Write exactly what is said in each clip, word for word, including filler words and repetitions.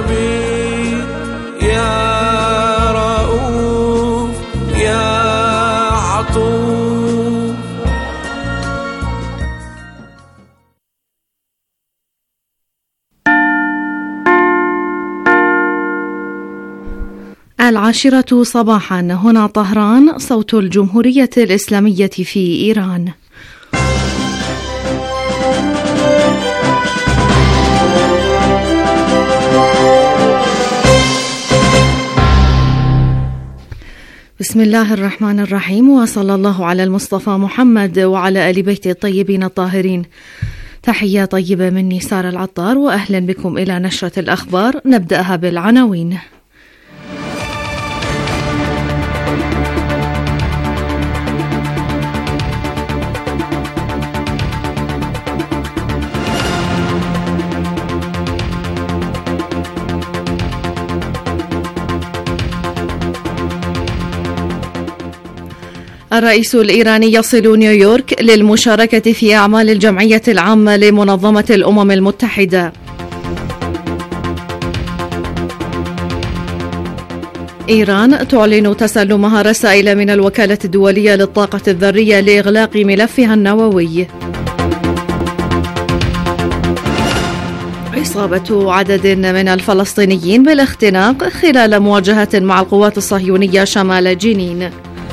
خبير يا رؤوف يا عطوف. العاشرة صباحا، هنا طهران، صوت الجمهورية الإسلامية في إيران. بسم الله الرحمن الرحيم، وصلى الله على المصطفى محمد وعلى آل بيته الطيبين الطاهرين. تحية طيبة مني سارة العطار، وأهلا بكم إلى نشرة الأخبار. نبدأها بالعناوين. الرئيس الإيراني يصل نيويورك للمشاركة في أعمال الجمعية العامة لمنظمة الأمم المتحدة. إيران تعلن تسلمها رسائل من الوكالة الدولية للطاقة الذرية لإغلاق ملفها النووي. إصابة عدد من الفلسطينيين بالاختناق خلال مواجهة مع القوات الصهيونية شمال جنين.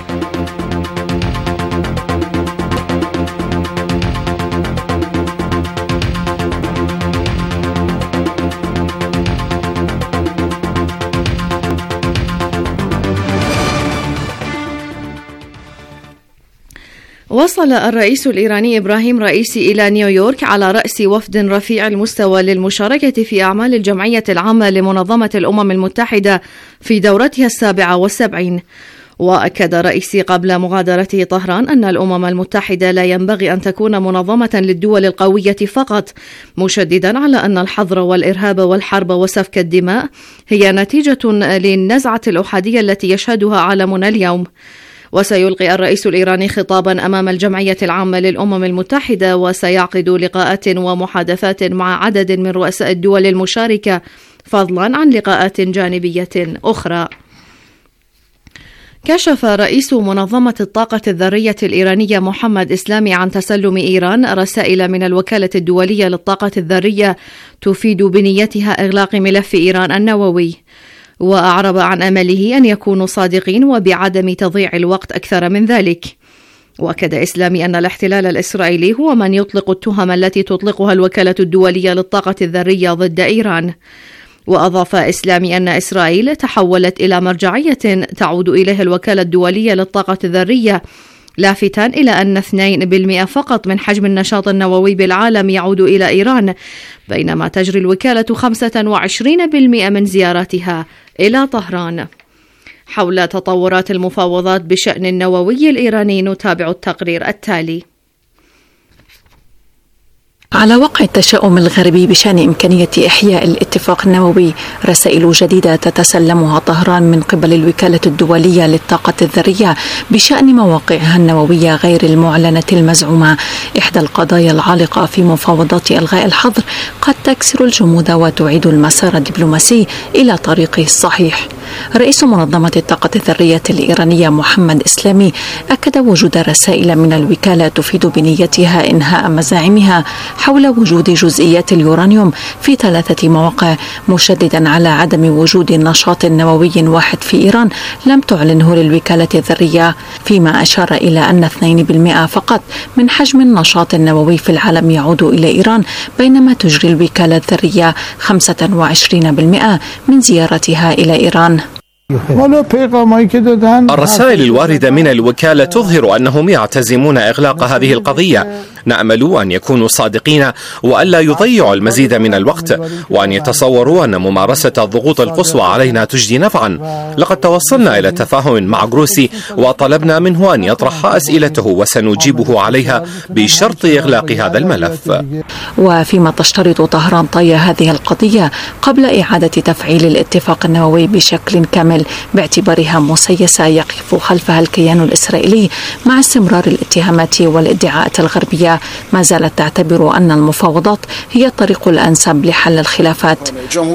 وصل الرئيس الإيراني إبراهيم رئيسي إلى نيويورك على رأس وفد رفيع المستوى للمشاركة في أعمال الجمعية العامة لمنظمة الأمم المتحدة في دورتها السابعة والسبعين. وأكد رئيسي قبل مغادرته طهران أن الأمم المتحدة لا ينبغي أن تكون منظمة للدول القوية فقط، مشددا على أن الحظر والإرهاب والحرب وسفك الدماء هي نتيجة للنزعة الأحادية التي يشهدها عالمنا اليوم. وسيلقي الرئيس الإيراني خطابا أمام الجمعية العامة للأمم المتحدة، وسيعقد لقاءات ومحادثات مع عدد من رؤساء الدول المشاركة، فضلا عن لقاءات جانبية أخرى. كشف رئيس منظمة الطاقة الذرية الإيرانية محمد إسلامي عن تسلم إيران رسائل من الوكالة الدولية للطاقة الذرية تفيد بنيتها إغلاق ملف إيران النووي، وأعرب عن أمله أن يكونوا صادقين وبعدم تضييع الوقت أكثر من ذلك. وأكد إسلامي أن الاحتلال الإسرائيلي هو من يطلق التهم التي تطلقها الوكالة الدولية للطاقة الذرية ضد إيران. وأضاف إسلامي أن إسرائيل تحولت إلى مرجعية تعود إليها الوكالة الدولية للطاقة الذرية، لافتا إلى أن اثنين بالمئة فقط من حجم النشاط النووي بالعالم يعود إلى إيران، بينما تجري الوكالة خمسة وعشرين بالمئة من زياراتها إلى طهران. حول تطورات المفاوضات بشأن النووي الإيراني نتابع التقرير التالي. على وقع التشاؤم الغربي بشأن إمكانية إحياء الاتفاق النووي، رسائل جديدة تتسلمها طهران من قبل الوكالة الدولية للطاقة الذرية بشأن مواقعها النووية غير المعلنة المزعومة. إحدى القضايا العالقة في مفاوضات إلغاء الحظر قد تكسر الجمود وتعيد المسار الدبلوماسي إلى طريقه الصحيح. رئيس منظمة الطاقة الذرية الإيرانية محمد إسلامي أكد وجود رسائل من الوكالة تفيد بنيتها إنهاء مزاعمها حول وجود جزئيات اليورانيوم في ثلاثة مواقع، مشددا على عدم وجود نشاط نووي واحد في إيران لم تعلنه للوكالة الذرية، فيما أشار إلى أن اثنين بالمئة فقط من حجم النشاط النووي في العالم يعود إلى إيران، بينما تجري الوكالة الذرية خمسة وعشرين بالمئة من زيارتها إلى إيران. الرسائل الواردة من الوكالة تظهر أنهم يعتزمون إغلاق هذه القضية. نأمل أن يكونوا صادقين وألا يضيعوا المزيد من الوقت، وأن يتصوروا أن ممارسة الضغوط القصوى علينا تجدي نفعا. لقد توصلنا إلى تفاهم مع جروسي وطلبنا منه أن يطرح أسئلته وسنجيبه عليها بشرط إغلاق هذا الملف. وفيما تشترط طهران طي هذه القضية قبل إعادة تفعيل الاتفاق النووي بشكل كامل باعتبارها مسيسة يقف خلفها الكيان الإسرائيلي، مع استمرار الاتهامات والادعاءات الغربية الذرية ما زالت تعتبر أن المفاوضات هي الطريق الأنسب لحل الخلافات.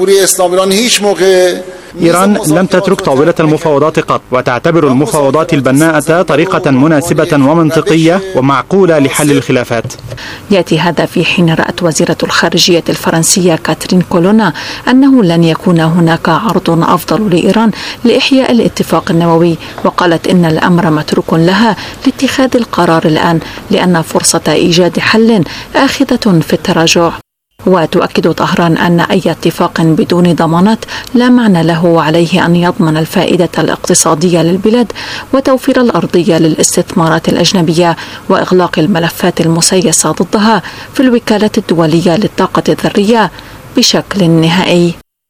إيران لم تترك طاولة المفاوضات قط، وتعتبر المفاوضات البناءة طريقة مناسبة ومنطقية ومعقولة لحل الخلافات. يأتي هذا في حين رأت وزيرة الخارجية الفرنسية كاترين كولونا أنه لن يكون هناك عرض أفضل لإيران لإحياء الاتفاق النووي، وقالت إن الأمر متروك لها لاتخاذ القرار الآن لأن فرصة إيجاد حل آخذة في التراجع. وتؤكد طهران أن أي اتفاق بدون ضمانات لا معنى له، وعليه أن يضمن الفائدة الاقتصادية للبلاد وتوفير الأرضية للاستثمارات الأجنبية وإغلاق الملفات المسيسة ضدها في الوكالة الدولية للطاقة الذرية بشكل نهائي.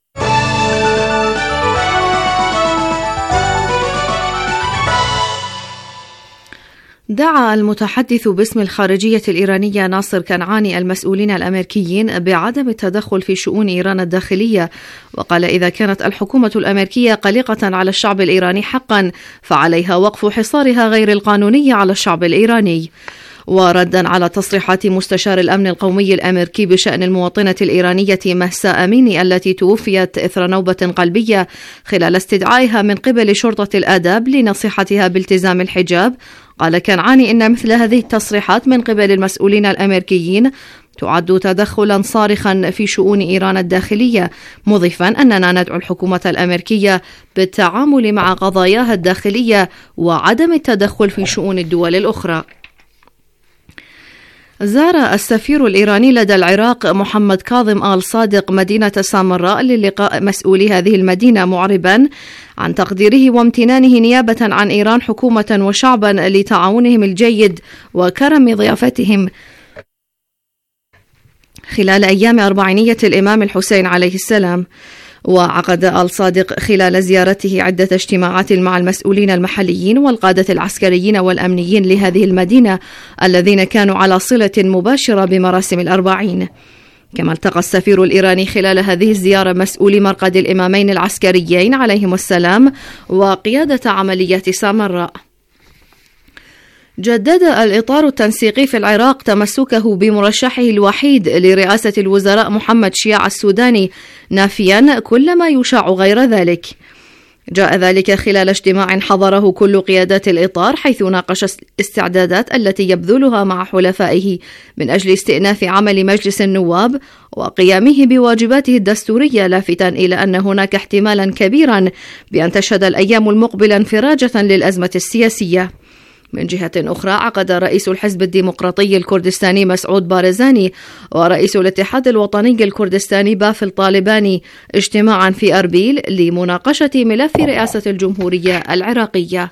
دعا المتحدث باسم الخارجية الإيرانية ناصر كنعاني المسؤولين الأمريكيين بعدم التدخل في شؤون إيران الداخلية، وقال إذا كانت الحكومة الأمريكية قلقة على الشعب الإيراني حقا فعليها وقف حصارها غير القانوني على الشعب الإيراني. وردا على تصريحات مستشار الأمن القومي الأمريكي بشأن المواطنة الإيرانية مهسا أميني التي توفيت إثر نوبة قلبية خلال استدعائها من قبل شرطة الآداب لنصيحتها بالتزام الحجاب، قال كنعاني إن مثل هذه التصريحات من قبل المسؤولين الأمريكيين تعد تدخلا صارخا في شؤون إيران الداخلية، مضيفا أننا ندعو الحكومة الأمريكية بالتعامل مع قضاياها الداخلية وعدم التدخل في شؤون الدول الأخرى. زار السفير الإيراني لدى العراق محمد كاظم آل صادق مدينة سامراء للقاء مسؤولي هذه المدينة، معربا عن تقديره وامتنانه نيابة عن إيران حكومة وشعبا لتعاونهم الجيد وكرم ضيافتهم خلال أيام أربعينية الإمام الحسين عليه السلام. وعقد آل صادق خلال زيارته عدة اجتماعات مع المسؤولين المحليين والقادة العسكريين والأمنيين لهذه المدينة الذين كانوا على صلة مباشرة بمراسم الأربعين. كما التقى السفير الإيراني خلال هذه الزيارة مسؤولي مرقد الإمامين العسكريين عليهم السلام وقيادة عمليات سامراء. جدد الإطار التنسيقي في العراق تمسكه بمرشحه الوحيد لرئاسة الوزراء محمد شياع السوداني، نافيا كل ما يشاع غير ذلك. جاء ذلك خلال اجتماع حضره كل قيادات الإطار، حيث ناقش الاستعدادات التي يبذلها مع حلفائه من أجل استئناف عمل مجلس النواب وقيامه بواجباته الدستورية، لافتا إلى أن هناك احتمالا كبيرا بأن تشهد الأيام المقبلة انفراجة للأزمة السياسية. من جهة أخرى، عقد رئيس الحزب الديمقراطي الكردستاني مسعود بارزاني ورئيس الاتحاد الوطني الكردستاني بافل طالباني اجتماعا في أربيل لمناقشة ملف رئاسة الجمهورية العراقية.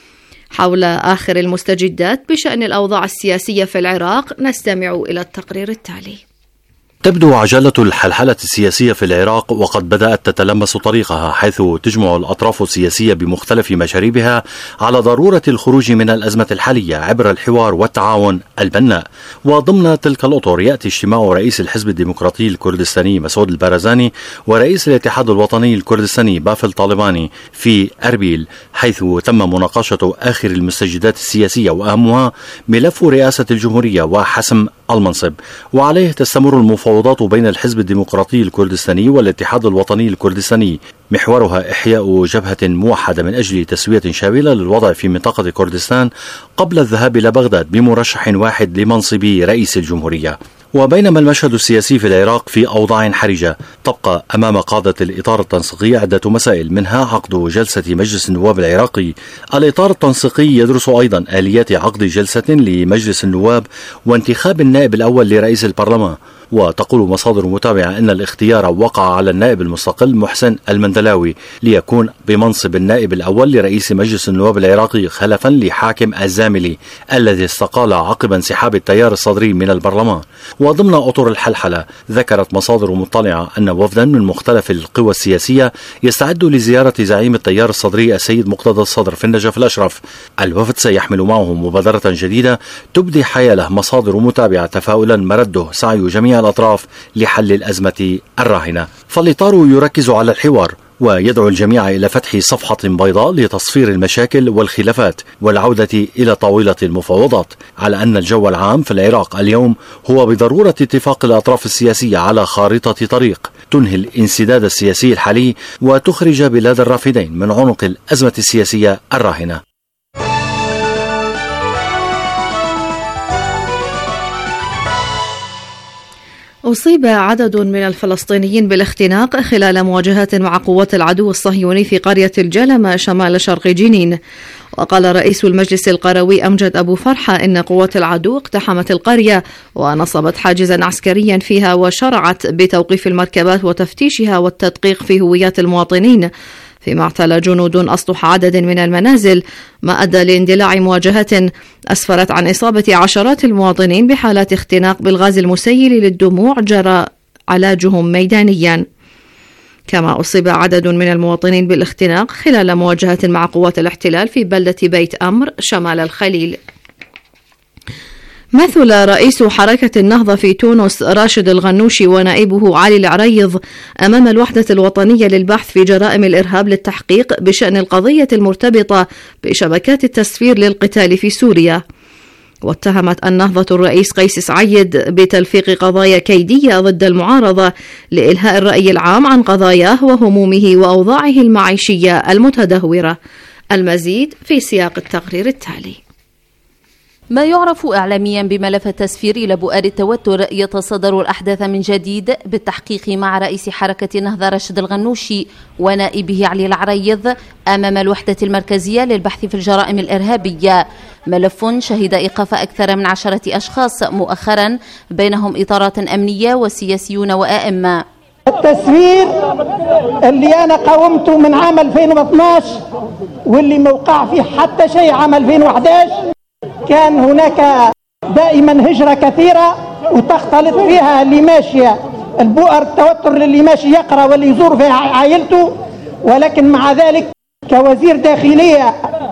حول آخر المستجدات بشأن الأوضاع السياسية في العراق نستمع إلى التقرير التالي. تبدو عجلة الحلحلة السياسية في العراق وقد بدأت تتلمس طريقها، حيث تجمع الأطراف السياسية بمختلف مشاربها على ضرورة الخروج من الأزمة الحالية عبر الحوار والتعاون البناء. وضمن تلك الأطر يأتي اجتماع رئيس الحزب الديمقراطي الكردستاني مسعود البارزاني ورئيس الاتحاد الوطني الكردستاني بافل طالباني في أربيل، حيث تم مناقشة آخر المستجدات السياسية وأهمها ملف رئاسة الجمهورية وحسم المنصب. وعليه تستمر المفاوضات بين الحزب الديمقراطي الكردستاني والاتحاد الوطني الكردستاني، محورها إحياء جبهة موحدة من أجل تسوية شاملة للوضع في منطقة كردستان قبل الذهاب إلى بغداد بمرشح واحد لمنصب رئيس الجمهورية. وبينما المشهد السياسي في العراق في أوضاع حرجة، تبقى أمام قادة الإطار التنسيقي عدة مسائل، منها عقد جلسة مجلس النواب العراقي. الإطار التنسيقي يدرس أيضا آليات عقد جلسة لمجلس النواب وانتخاب النائب الأول لرئيس البرلمان. وتقول مصادر متابعة أن الاختيار وقع على النائب المستقل محسن المندلاوي ليكون بمنصب النائب الأول لرئيس مجلس النواب العراقي، خلفا لحاكم الزاملي الذي استقال عقب انسحاب التيار الصدري من البرلمان. وضمن أطر الحلحلة، ذكرت مصادر مطلعة أن وفدا من مختلف القوى السياسية يستعد لزيارة زعيم التيار الصدري السيد مقتدى الصدر في النجف الأشرف. الوفد سيحمل معه مبادرة جديدة تبدي حياله مصادر متابعة تفاؤلا مرده سعي جميع الأطراف لحل الأزمة الراهنة. فالإطار يركز على الحوار ويدعو الجميع إلى فتح صفحة بيضاء لتصفير المشاكل والخلافات والعودة إلى طاولة المفاوضات، على أن الجو العام في العراق اليوم هو بضرورة اتفاق الأطراف السياسية على خارطة طريق تنهي الانسداد السياسي الحالي وتخرج بلاد الرافدين من عنق الأزمة السياسية الراهنة. أصيب عدد من الفلسطينيين بالاختناق خلال مواجهات مع قوات العدو الصهيوني في قرية الجلمة شمال شرق جنين. وقال رئيس المجلس القروي أمجد أبو فرحة إن قوات العدو اقتحمت القرية ونصبت حاجزا عسكريا فيها وشرعت بتوقيف المركبات وتفتيشها والتدقيق في هويات المواطنين، فيما اعتلى جنود أسطح عدد من المنازل، ما أدى لاندلاع مواجهة أسفرت عن إصابة عشرات المواطنين بحالات اختناق بالغاز المسيل للدموع جرى علاجهم ميدانيا. كما أصيب عدد من المواطنين بالاختناق خلال مواجهة مع قوات الاحتلال في بلدة بيت أمر شمال الخليل. مثل رئيس حركة النهضة في تونس راشد الغنوشي ونائبه علي العريض أمام الوحدة الوطنية للبحث في جرائم الإرهاب للتحقيق بشأن القضية المرتبطة بشبكات التسفير للقتال في سوريا. واتهمت النهضة الرئيس قيس سعيد بتلفيق قضايا كيدية ضد المعارضة لإلهاء الرأي العام عن قضاياه وهمومه وأوضاعه المعيشية المتدهورة. المزيد في سياق التقرير التالي. ما يعرف إعلاميا بملف التسفير إلى بؤر التوتر يتصدر الأحداث من جديد بالتحقيق مع رئيس حركة النهضة راشد الغنوشي ونائبه علي العريض أمام الوحدة المركزية للبحث في الجرائم الإرهابية، ملف شهد إيقاف أكثر من عشرة أشخاص مؤخرا بينهم إطارات أمنية وسياسيون وأئمة. التسفير اللي أنا قاومته من عام ألفين واثني عشر واللي موقع فيه حتى شيء عام ألفين وأحد عشر، كان هناك دائما هجرة كثيرة وتختلط فيها اللي ماشية البؤر التوتر اللي ماشي يقرأ واللي يزور فيها عائلته، ولكن مع ذلك كوزير داخلية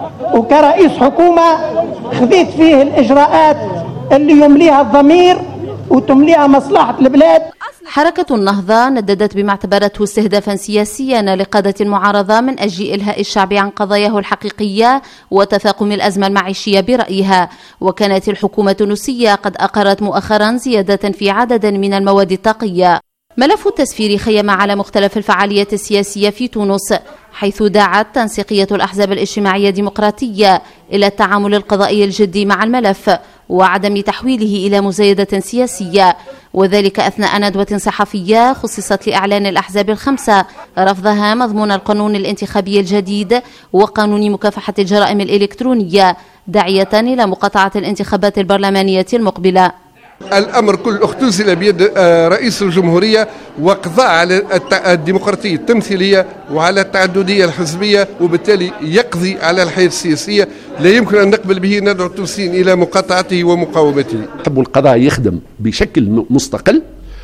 وكرئيس حكومة خذيت فيه الإجراءات اللي يمليها الضمير وتمليها مصلحة البلاد. حركة النهضة نددت بما اعتبرته استهدافا سياسيا لقادة المعارضة من أجل إلهاء الشعب عن قضاياه الحقيقية وتفاقم الأزمة المعيشية برأيها. وكانت الحكومة التونسية قد أقرت مؤخرا زيادة في عدد من المواد الطاقية. ملف التسفير خيم على مختلف الفعاليات السياسية في تونس، حيث دعت تنسيقية الأحزاب الاجتماعية الديمقراطية إلى التعامل القضائي الجدي مع الملف وعدم تحويله إلى مزايدة سياسية، وذلك أثناء ندوة صحفية خصصت لإعلان الأحزاب الخمسة رفضها مضمون القانون الانتخابي الجديد وقانون مكافحة الجرائم الإلكترونية، داعية إلى مقاطعة الانتخابات البرلمانية المقبلة. الأمر كله اختزل بيد رئيس الجمهورية وقضاء على الديمقراطية التمثيلية وعلى التعددية الحزبية، وبالتالي يقضي على الحياة السياسية. لا يمكن أن نقبل به، ندعو التونسيين إلى مقاطعته ومقاومته. نحب القضاء يخدم بشكل مستقل،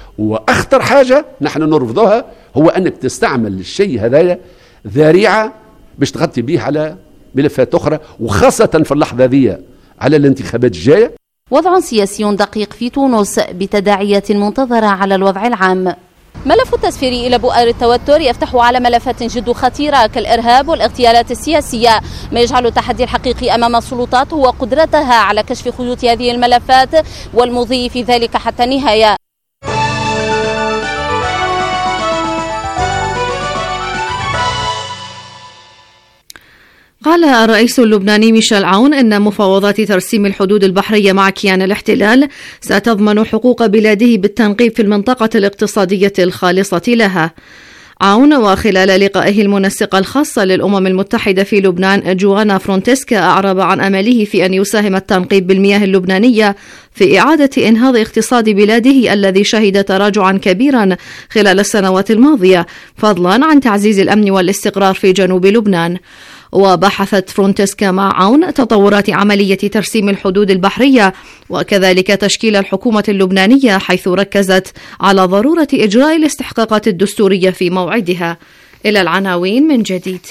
وأخطر حاجة نحن نرفضها هو أنك تستعمل الشيء هذايا ذريعة باش تغطي به على ملفات أخرى، وخاصة في اللحظة ذي على الانتخابات الجاية. وضع سياسي دقيق في تونس بتداعيات منتظرة على الوضع العام. ملف التسفير إلى بؤر التوتر يفتح على ملفات جد خطيرة كالإرهاب والاغتيالات السياسية، ما يجعل التحدي الحقيقي أمام السلطات هو قدرتها على كشف خيوط هذه الملفات والمضي في ذلك حتى النهاية. قال الرئيس اللبناني ميشيل عون إن مفاوضات ترسيم الحدود البحرية مع كيان الاحتلال ستضمن حقوق بلاده بالتنقيب في المنطقة الاقتصادية الخالصة لها. عون وخلال لقائه المنسقة الخاصة للأمم المتحدة في لبنان جوانا فرونتسكا أعرب عن أمله في أن يساهم التنقيب بالمياه اللبنانية في إعادة إنهاض اقتصاد بلاده الذي شهد تراجعا كبيرا خلال السنوات الماضية، فضلا عن تعزيز الأمن والاستقرار في جنوب لبنان. وبحثت فرونتسكا مع عون تطورات عملية ترسيم الحدود البحرية وكذلك تشكيل الحكومة اللبنانية، حيث ركزت على ضرورة إجراء الاستحقاقات الدستورية في موعدها. إلى العناوين من جديد.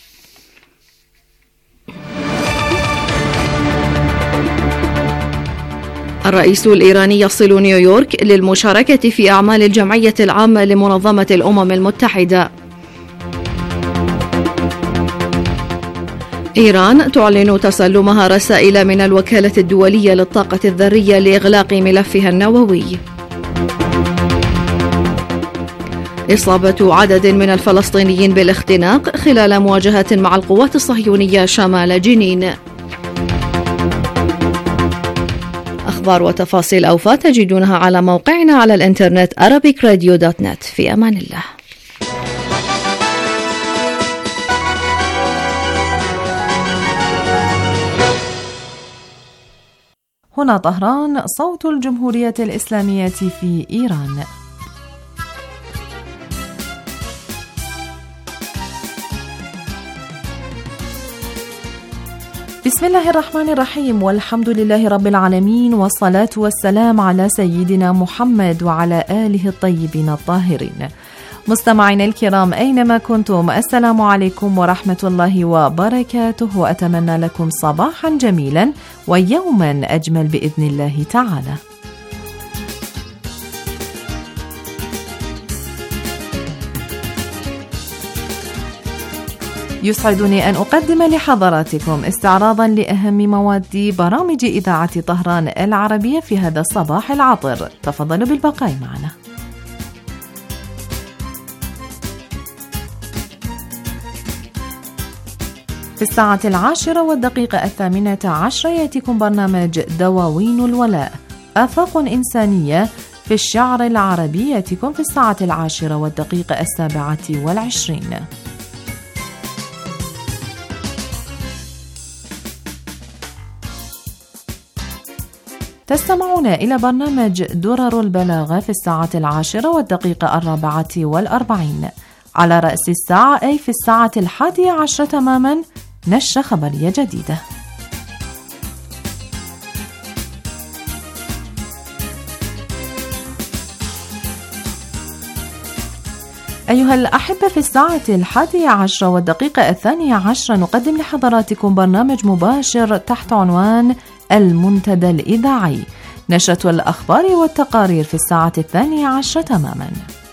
الرئيس الإيراني يصل نيويورك للمشاركة في أعمال الجمعية العامة لمنظمة الأمم المتحدة. إيران تعلن تسلمها رسائل من الوكالة الدولية للطاقة الذرية لإغلاق ملفها النووي. إصابة عدد من الفلسطينيين بالاختناق خلال مواجهة مع القوات الصهيونية شمال جنين. أخبار وتفاصيل أوفى تجدونها على موقعنا على الإنترنت arabic radio dot net. في أمان الله. هنا طهران، صوت الجمهورية الإسلامية في إيران. بسم الله الرحمن الرحيم، والحمد لله رب العالمين، والصلاة والسلام على سيدنا محمد وعلى آله الطيبين الطاهرين. مستمعينا الكرام أينما كنتم، السلام عليكم ورحمة الله وبركاته، وأتمنى لكم صباحا جميلا ويوما أجمل بإذن الله تعالى. يسعدني أن أقدم لحضراتكم استعراضا لأهم مواد برامج إذاعة طهران العربية في هذا الصباح العطر. تفضلوا بالبقاء معنا. في الساعة العاشرة والدقيقة الثامنة عشر يأتيكم برنامج دواوين الولاء، آفاق إنسانية في الشعر العربي، يأتيكم في الساعة العاشرة والدقيقة السابعة والعشرين. تستمعون إلى برنامج درر البلاغة في الساعة العاشرة والدقيقة الرابعة والأربعين. على رأس الساعة أي في الساعة الحادية عشرة تماما نشرة خبرية جديدة. أيها الأحبة، في الساعة الحادية عشرة والدقيقة الثانية عشرة نقدم لحضراتكم برنامج مباشر تحت عنوان المنتدى الإذاعي، نشرة الأخبار والتقارير في الساعة الثانية عشرة تماما.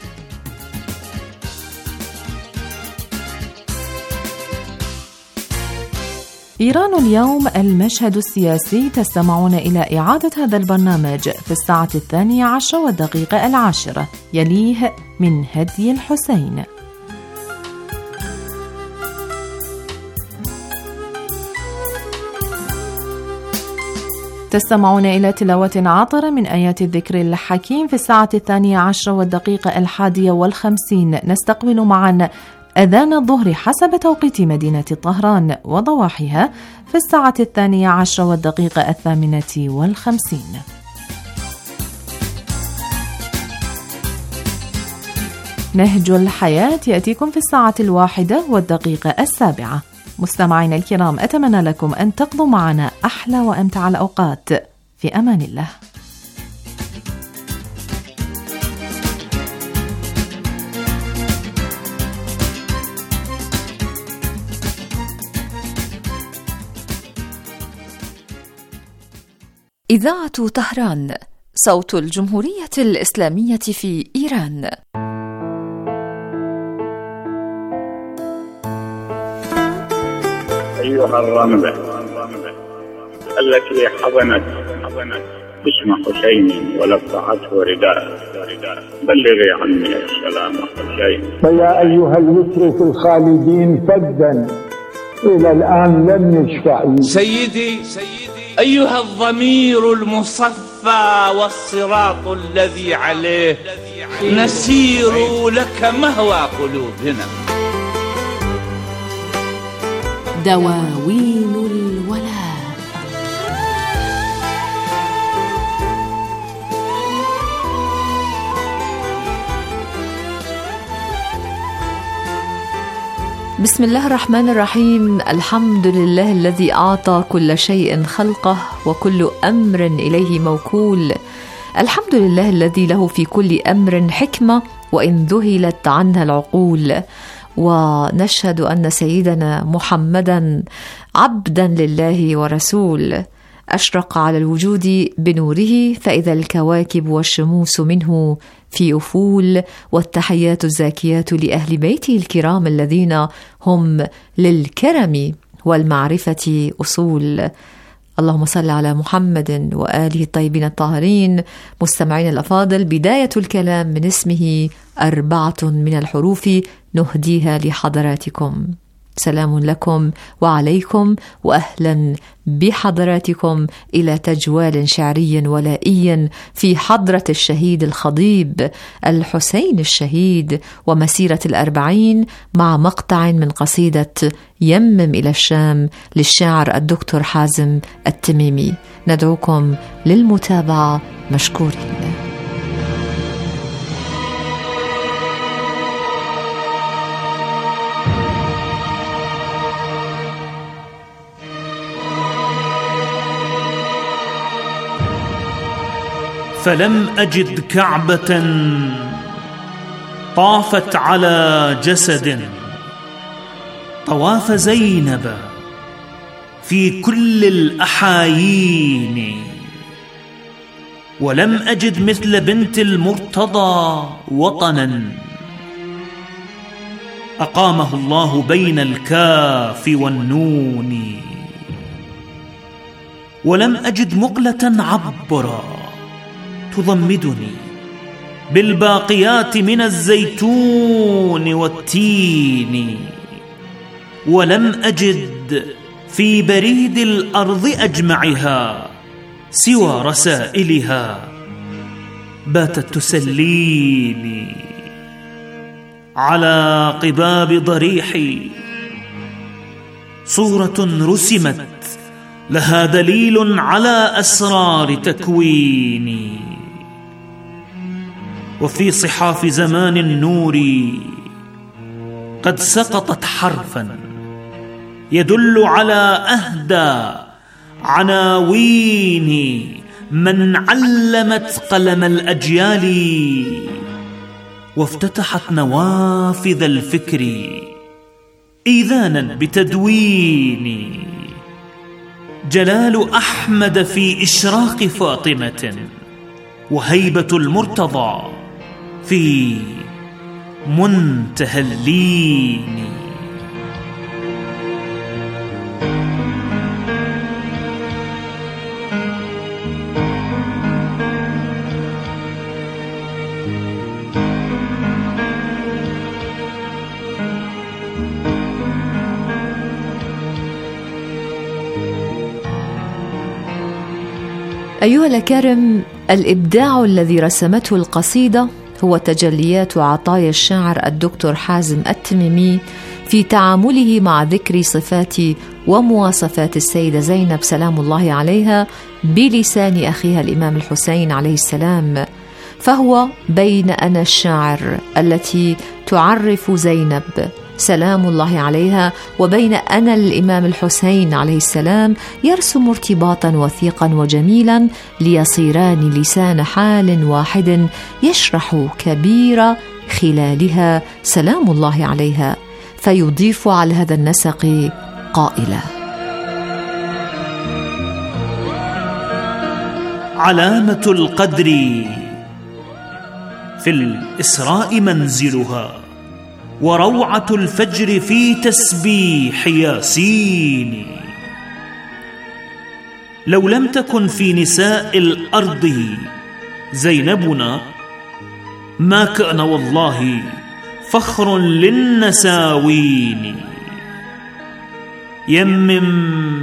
إيران اليوم، المشهد السياسي، تستمعون إلى إعادة هذا البرنامج في الساعة الثانية عشرة والدقيقة العاشرة، يليه من هدي الحسين. تستمعون إلى تلاوة عاطرة من آيات الذكر الحكيم في الساعة الثانية عشرة والدقيقة الحادية والخمسين. نستقبل معا أذان الظهر حسب توقيت مدينة طهران وضواحيها في الساعة الثانية عشرة والدقيقة الثامنة والخمسين. نهج الحياة يأتيكم في الساعة الواحدة والدقيقة السابعة. مستمعينا الكرام، أتمنى لكم أن تقضوا معنا أحلى وأمتع الأوقات. في أمان الله. إذاعة طهران، صوت الجمهورية الإسلامية في إيران. أيها الرملة التي حضنت جسم حسين ولفعته رداء، بلغي عني السلام حسين. فيا أيها الوتر في الخالدين فدا إلى الآن لم يشفع. سيدي أيها الضمير المصفى والصراط الذي عليه نسير لك مهوى قلوبنا. دواوين الولاء. بسم الله الرحمن الرحيم. الحمد لله الذي أعطى كل شيء خلقه وكل أمر إليه موكول. الحمد لله الذي له في كل أمر حكمة وإن ذهلت عنها العقول. ونشهد أن سيدنا محمدا عبدا لله ورسول، أشرق على الوجود بنوره فإذا الكواكب والشموس منه في أفول. والتحيات الزاكيات لأهل بيته الكرام الذين هم للكرم والمعرفة أصول. اللهم صل على محمد وآله الطيبين الطاهرين. مستمعين الأفاضل، بداية الكلام من اسمه أربعة من الحروف نهديها لحضراتكم. سلام لكم وعليكم، وأهلا بحضراتكم إلى تجوال شعري ولائي في حضرة الشهيد الخضيب الحسين الشهيد ومسيرة الأربعين، مع مقطع من قصيدة يمم إلى الشام للشاعر الدكتور حازم التميمي. ندعوكم للمتابعة مشكورين. فلم أجد كعبة طافت على جسد طواف زينب في كل الأحايين، ولم أجد مثل بنت المرتضى وطنا أقامه الله بين الكاف والنون، ولم أجد مقلة عبرا تضمدني بالباقيات من الزيتون والتين، ولم أجد في بريد الأرض أجمعها سوى رسائلها باتت تسليني. على قباب ضريحي صورة رسمت لها دليل على أسرار تكويني، وفي صحاف زمان النور قد سقطت حرفا يدل على أهدى عناوين من علمت قلم الأجيال، وافتتحت نوافذ الفكر إيذانا بتدوين. جلال أحمد في إشراق فاطمة، وهيبة المرتضى في منتهى اللين. أيها الأكارم، الإبداع الذي رسمته القصيدة هو تجليات عطايا الشاعر الدكتور حازم التميمي في تعامله مع ذكر صفات ومواصفات السيدة زينب سلام الله عليها بلسان أخيها الإمام الحسين عليه السلام. فهو بين أنا الشاعر التي تعرف زينب سلام الله عليها وبين أنا الإمام الحسين عليه السلام يرسم ارتباطا وثيقا وجميلا ليصيران لسان حال واحد يشرح كبير خلالها سلام الله عليها، فيضيف على هذا النسق قائلا: علامة القدر في الإسراء منزلها، وروعة الفجر في تسبيح ياسين. لو لم تكن في نساء الأرض زينبنا ما كان والله فخر للنساوين. يمم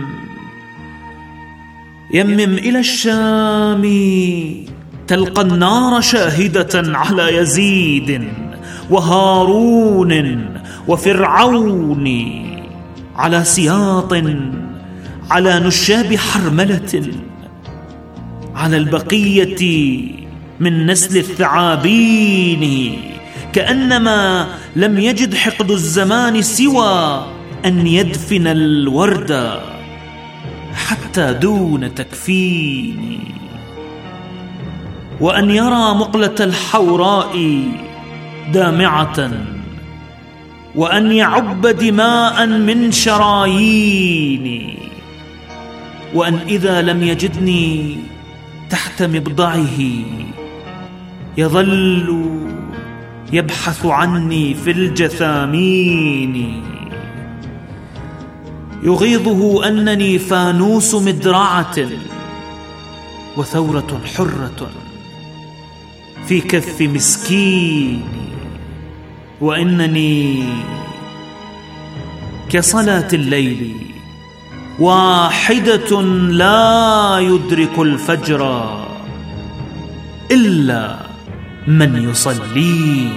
يمم إلى الشام تلقى النار شاهدة على يزيد وهارون وفرعون، على سياط، على نشاب حرملة، على البقية من نسل الثعابين، كأنما لم يجد حقد الزمان سوى أن يدفن الورد حتى دون تكفين، وأن يرى مقلة الحوراء دامعة، وأن يعب دماء من شرايين، وأن إذا لم يجدني تحت مبضعه يظل يبحث عني في الجثامين. يغيظه أنني فانوس مدرعة وثورة حرة في كف مسكين، وإنني كصلاة الليل واحدة لا يدرك الفجر إلا من يصليني.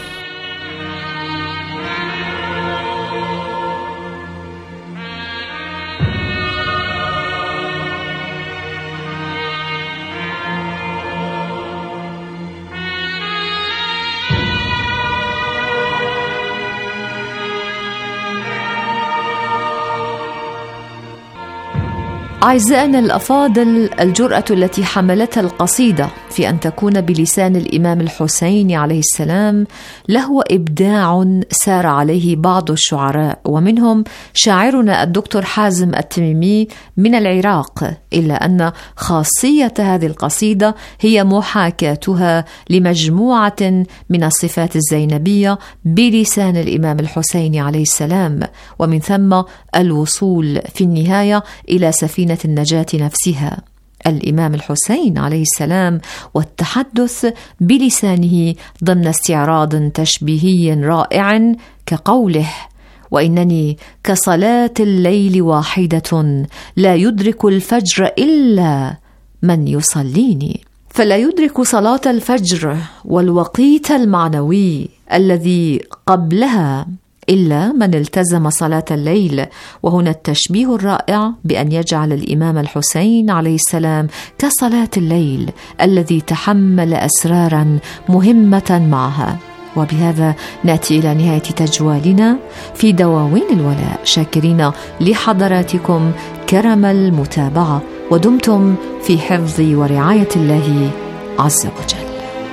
أعزائنا الأفاضل، الجرأة التي حملتها القصيدة في أن تكون بلسان الإمام الحسين عليه السلام لهو إبداع سار عليه بعض الشعراء، ومنهم شاعرنا الدكتور حازم التميمي من العراق، إلا أن خاصية هذه القصيدة هي محاكاتها لمجموعة من الصفات الزينبية بلسان الإمام الحسين عليه السلام، ومن ثم الوصول في النهاية إلى سفينة النجاة نفسها، الإمام الحسين عليه السلام، والتحدث بلسانه ضمن استعراض تشبيهي رائع كقوله: وإنني كصلاة الليل واحدة لا يدرك الفجر إلا من يصليني. فلا يدرك صلاة الفجر والوقيت المعنوي الذي قبلها إلا من التزم صلاة الليل. وهنا التشبيه الرائع بأن يجعل الإمام الحسين عليه السلام كصلاة الليل الذي تحمل أسرارا مهمة معها. وبهذا نأتي إلى نهاية تجوالنا في دواوين الولاء، شاكرين لحضراتكم كرم المتابعة، ودمتم في حفظ ورعاية الله عز وجل.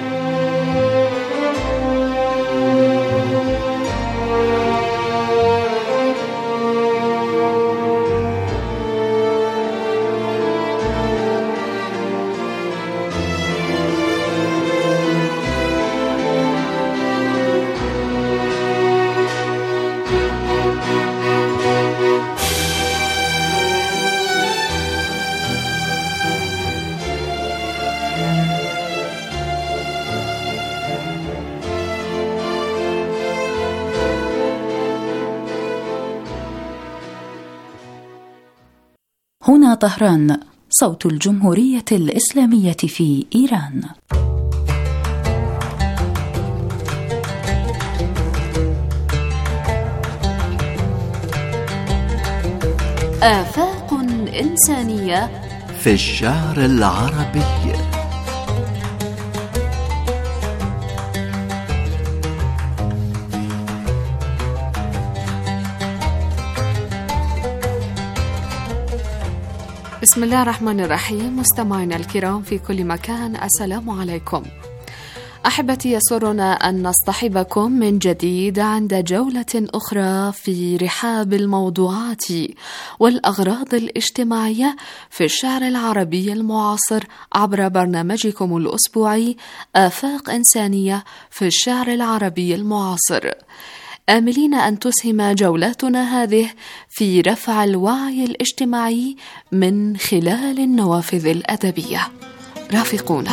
هنا طهران، صوت الجمهورية الإسلامية في إيران. آفاق إنسانية في الشعر العربي. بسم الله الرحمن الرحيم. مستمعينا الكرام في كل مكان، السلام عليكم. أحبتي، يسرنا أن نصطحبكم من جديد عند جولة أخرى في رحاب الموضوعات والأغراض الاجتماعية في الشعر العربي المعاصر عبر برنامجكم الأسبوعي آفاق إنسانية في الشعر العربي المعاصر، آملين أن تسهم جولاتنا هذه في رفع الوعي الاجتماعي من خلال النوافذ الأدبية. رافقونا.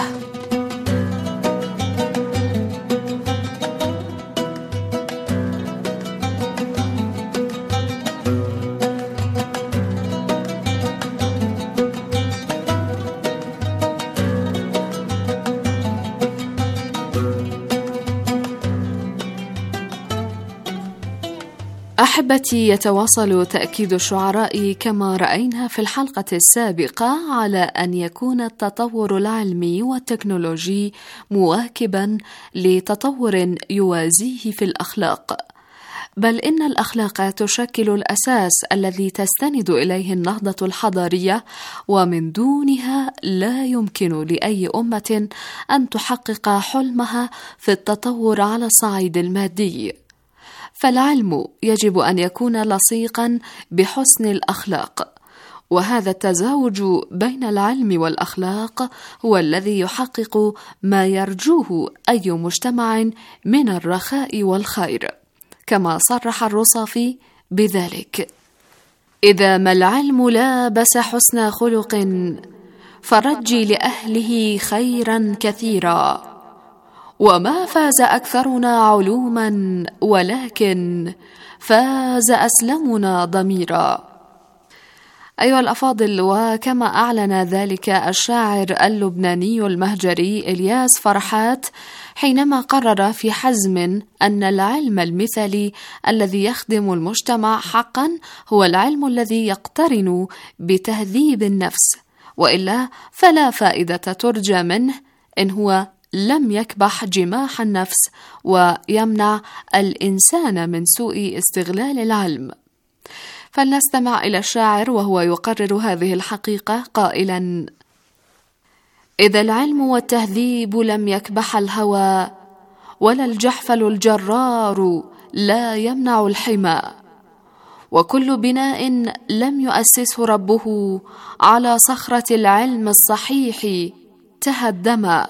أحبتي، يتواصل تأكيد الشعراء كما رأينا في الحلقة السابقة على أن يكون التطور العلمي والتكنولوجي مواكبا لتطور يوازيه في الأخلاق، بل إن الأخلاق تشكل الأساس الذي تستند إليه النهضة الحضارية، ومن دونها لا يمكن لأي أمة أن تحقق حلمها في التطور على الصعيد المادي. فالعلم يجب أن يكون لصيقا بحسن الأخلاق، وهذا التزاوج بين العلم والأخلاق هو الذي يحقق ما يرجوه أي مجتمع من الرخاء والخير، كما صرح الرصافي بذلك: إذا ما العلم لابس حسن خلق فرجي لأهله خيرا كثيرا، وما فاز أكثرنا علوما ولكن فاز أسلمنا ضميرا. أيها الأفاضل، وكما أعلن ذلك الشاعر اللبناني المهجري إلياس فرحات حينما قرر في حزم أن العلم المثالي الذي يخدم المجتمع حقا هو العلم الذي يقترن بتهذيب النفس، وإلا فلا فائدة ترجى منه إن هو لم يكبح جماح النفس ويمنع الإنسان من سوء استغلال العلم. فلنستمع إلى الشاعر وهو يقرر هذه الحقيقة قائلا: إذا العلم والتهذيب لم يكبح الهوى، ولا الجحفل الجرار لا يمنع الحمى، وكل بناء لم يؤسسه ربه على صخرة العلم الصحيح تهدما.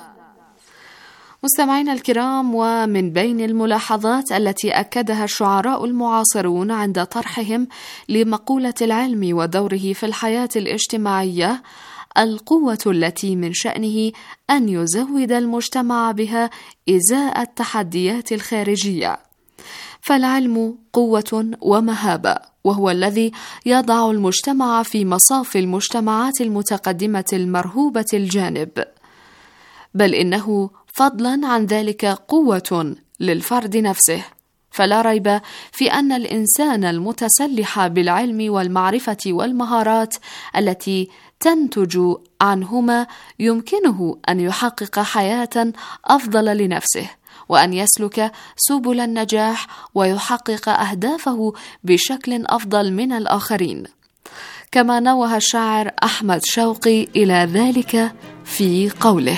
مستمعينا الكرام، ومن بين الملاحظات التي أكدها الشعراء المعاصرون عند طرحهم لمقولة العلم ودوره في الحياة الاجتماعية القوة التي من شأنه أن يزود المجتمع بها إزاء التحديات الخارجية. فالعلم قوة ومهابة، وهو الذي يضع المجتمع في مصاف المجتمعات المتقدمة المرهوبة الجانب، بل إنه فضلا عن ذلك قوة للفرد نفسه. فلا ريب في أن الإنسان المتسلح بالعلم والمعرفة والمهارات التي تنتج عنهما يمكنه أن يحقق حياة أفضل لنفسه، وأن يسلك سبل النجاح ويحقق أهدافه بشكل أفضل من الآخرين. كما نوه الشاعر أحمد شوقي إلى ذلك في قوله: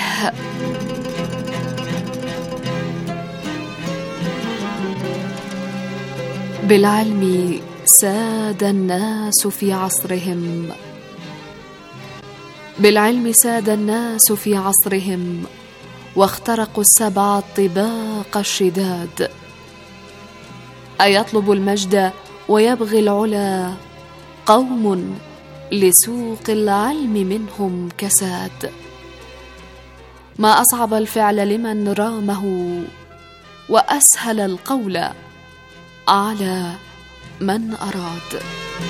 بالعلم ساد الناس في عصرهم، بالعلم ساد الناس في عصرهم، واخترقوا السبع الطباق الشداد. أيطلب المجد ويبغي العلا قوم لسوق العلم منهم كساد. ما أصعب الفعل لمن رامه، وأسهل القول على من أراد.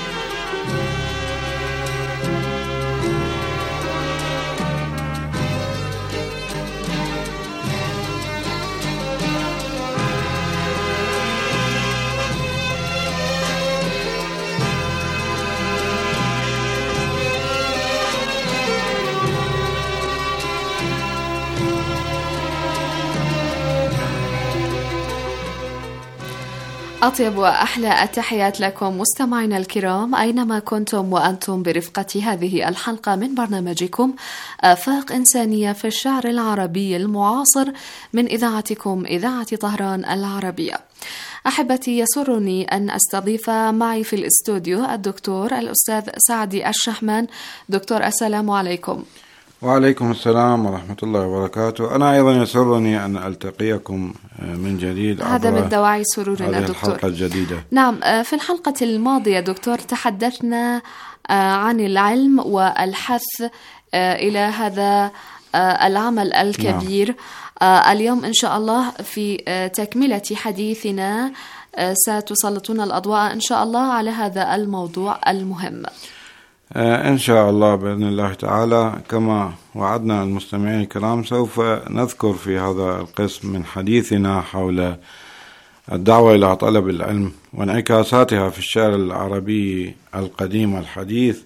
أطيب وأحلى التحيات لكم مستمعينا الكرام أينما كنتم وأنتم برفقة هذه الحلقة من برنامجكم آفاق إنسانية في الشعر العربي المعاصر من إذاعتكم إذاعة طهران العربية. أحبتي، يسرني أن أستضيف معي في الاستوديو الدكتور الأستاذ سعدي الشحمان. دكتور، السلام عليكم. وعليكم السلام ورحمة الله وبركاته. أنا أيضا يسرني أن ألتقيكم من جديد. هذا من دواعي سرورنا هذه دكتور. الحلقة الجديدة. نعم، في الحلقة الماضية دكتور تحدثنا عن العلم والحث إلى هذا العمل الكبير. نعم. اليوم إن شاء الله في تكملة حديثنا ستسلطون الأضواء إن شاء الله على هذا الموضوع المهم. إن شاء الله بإذن الله تعالى. كما وعدنا المستمعين الكرام سوف نذكر في هذا القسم من حديثنا حول الدعوة إلى طلب العلم وانعكاساتها في الشعر العربي القديم والحديث.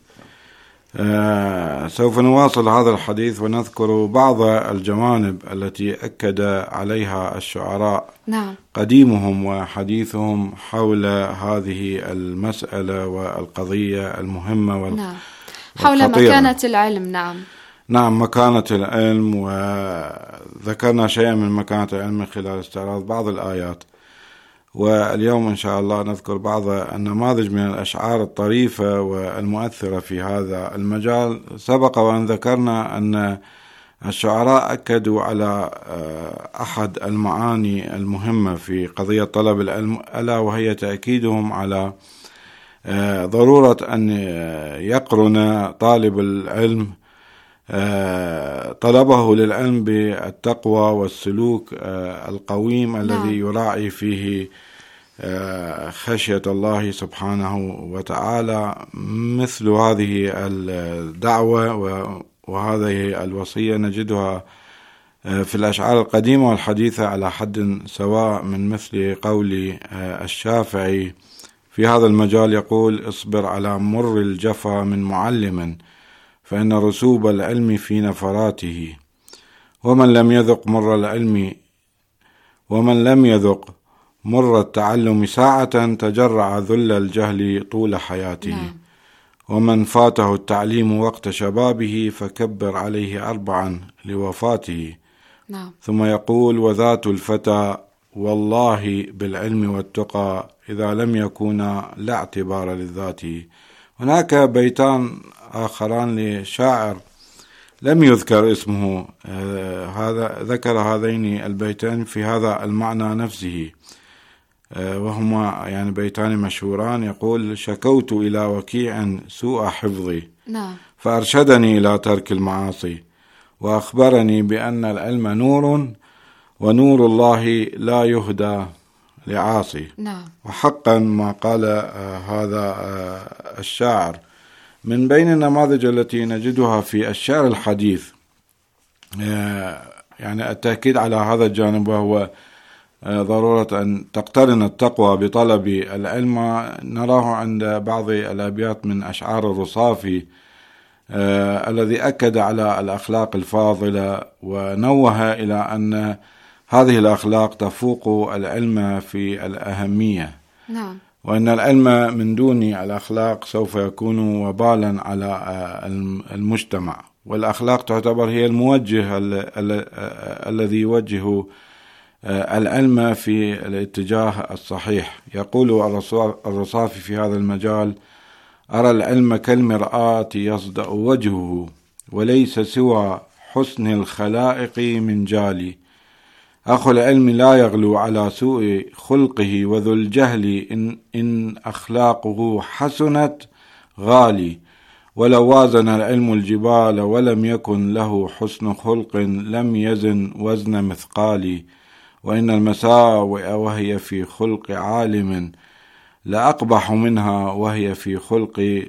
سوف نواصل هذا الحديث ونذكر بعض الجوانب التي أكد عليها الشعراء نعم. قديمهم وحديثهم حول هذه المسألة والقضية المهمة وال... نعم. حول مكانة العلم. نعم نعم مكانة العلم، وذكرنا شيئا من مكانة العلم خلال استعراض بعض الآيات. واليوم إن شاء الله نذكر بعض النماذج من الأشعار الطريفة والمؤثرة في هذا المجال. سبق وأن ذكرنا أن الشعراء أكدوا على أحد المعاني المهمة في قضية طلب العلم، ألا وهي تأكيدهم على ضرورة أن يقرن طالب العلم طلبه للعلم بالتقوى والسلوك القويم الذي يراعي فيه خشية الله سبحانه وتعالى، مثل هذه الدعوة وهذه الوصية نجدها في الأشعار القديمة والحديثة على حد سواء، من مثل قول الشافعي في هذا المجال يقول: اصبر على مر الجفا من معلم، فإن رسوب العلم في نفراته، ومن لم يذق مر العلم ومن لم يذق مر التعلم ساعة تجرع ذل الجهل طول حياته. نعم. ومن فاته التعليم وقت شبابه فكبر عليه أربعا لوفاته. نعم. ثم يقول: وذات الفتى والله بالعلم والتقى إذا لم يكونا لا اعتبار للذات. هناك بيتان آخران لشاعر لم يذكر اسمه، آه هذا ذكر هذين البيتين في هذا المعنى نفسه، آه وهما يعني بيتان مشهوران. يقول: شكوت إلى وكيع سوء حفظي. نعم. فأرشدني إلى ترك المعاصي، وأخبرني بأن العلم نور ونور الله لا يهدى لعاصي. نعم. وحقا ما قال آه هذا آه الشاعر. من بين النماذج التي نجدها في الشعر الحديث آه يعني التأكيد على هذا الجانب، وهو آه ضرورة أن تقترن التقوى بطلب العلم، نراه عند بعض الأبيات من أشعار الرصافي آه الذي أكد على الأخلاق الفاضلة، ونوه إلى أن هذه الأخلاق تفوق العلم في الأهمية. نعم. وأن العلم من دون الأخلاق سوف يكون وبالا على المجتمع، والأخلاق تعتبر هي الموجه الذي يوجه العلم في الاتجاه الصحيح. يقول الرصافي في هذا المجال: أرى العلم كالمرآة يصدأ وجهه، وليس سوى حسن الخلائق من جالي. أخو العلم لا يغلو على سوء خلقه، وذو الجهل إن, إن أخلاقه حسنت غالي. ولو وازن العلم الجبال ولم يكن له حسن خلق، لم يزن وزن مثقال. وإن المساوئ وهي في خلق عالم، لأقبح منها وهي في خلق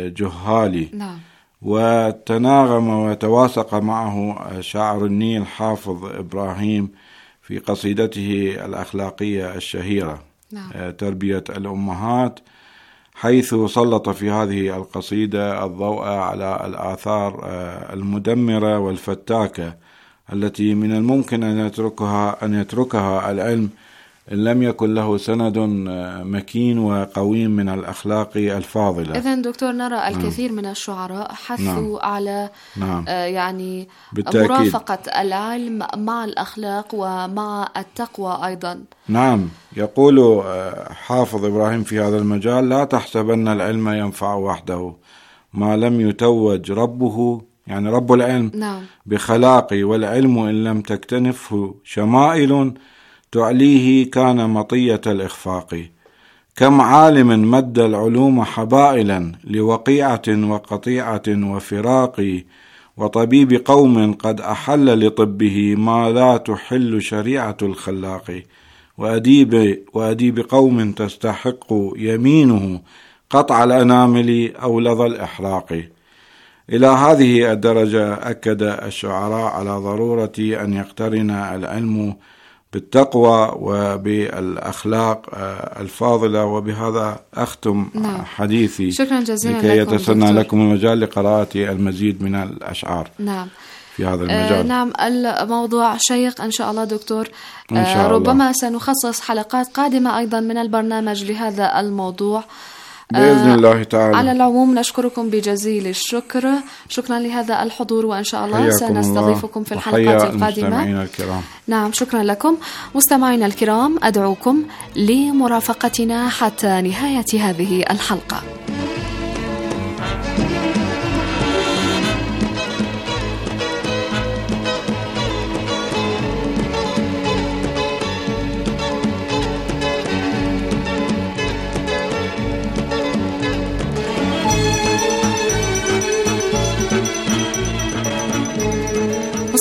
جهال. نعم. وتناغم وتواسق معه شاعر النيل حافظ إبراهيم في قصيدته الأخلاقية الشهيرة. نعم. تربية الأمهات، حيث سلط في هذه القصيدة الضوء على الآثار المدمرة والفتاكة التي من الممكن أن يتركها أن يتركها العلم إن لم يكن له سند مكين وقويم من الأخلاق الفاضلة. إذن دكتور نرى الكثير من الشعراء حثوا نعم. على نعم. آه يعني بالتأكيد. مرافقة العلم مع الأخلاق ومع التقوى أيضا. نعم. يقول حافظ إبراهيم في هذا المجال: لا تحسبن العلم ينفع وحده، ما لم يتوج ربه، يعني رب العلم، نعم. بخلاقي، والعلم إن لم تكتنفه شمائل تعليه كان مطية الإخفاق. كم عالم مد العلوم حبائلا لوقيعة وقطيعة وفراق، وطبيب قوم قد أحل لطبه ما لا تحل شريعة الخلاق، وأديب, وأديب قوم تستحق يمينه قطع الأنامل أو لظى الإحراق. إلى هذه الدرجة أكد الشعراء على ضرورة أن يقترن العلم بالتقوى وبالأخلاق الفاضلة. وبهذا أختم نعم. حديثي. شكرا جزيلا لكي لكم يتسنى دكتور. لكم المجال لقراءة المزيد من الأشعار. نعم. في هذا المجال. آه نعم، الموضوع شيق إن شاء الله دكتور. إن شاء آه ربما الله. سنخصص حلقات قادمة أيضا من البرنامج لهذا الموضوع بإذن الله تعالى. على العموم نشكركم بجزيل الشكر، شكرا لهذا الحضور، وإن شاء الله سنستضيفكم في الحلقات القادمة. الكرام. نعم، شكرا لكم مستمعينا الكرام، أدعوكم لمرافقتنا حتى نهاية هذه الحلقة.